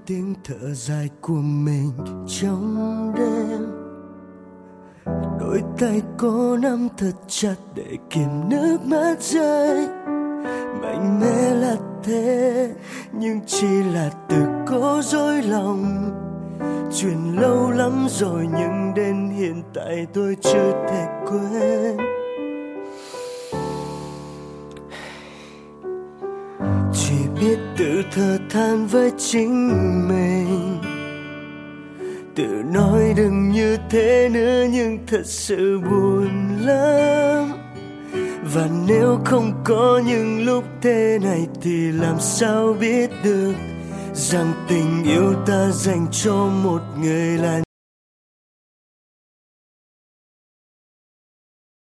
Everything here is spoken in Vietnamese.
tiếng thở dài của mình trong đêm. Đôi tay cố nắm thật chặt để kìm nước mắt rơi. Mạnh mẽ là thế, nhưng chỉ là từ cố dối lòng. Chuyện lâu lắm rồi nhưng đến hiện tại tôi chưa thể quên. Chỉ biết tự thở than với chính mình, tự nói đừng như thế nữa nhưng thật sự buồn lắm. Và nếu không có những lúc thế này thì làm sao biết được rằng tình yêu ta dành cho một người là